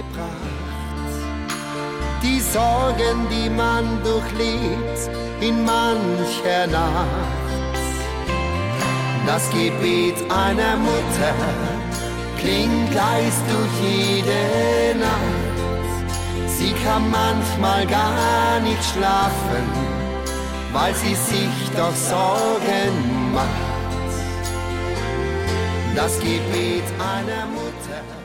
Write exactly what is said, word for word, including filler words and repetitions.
gebracht. Die Sorgen, die man durchlebt in mancher Nacht. Das Gebet einer Mutter klingt leis durch jede Nacht. Sie kann manchmal gar nicht schlafen, weil sie sich doch Sorgen macht. Das Gebet einer Mutter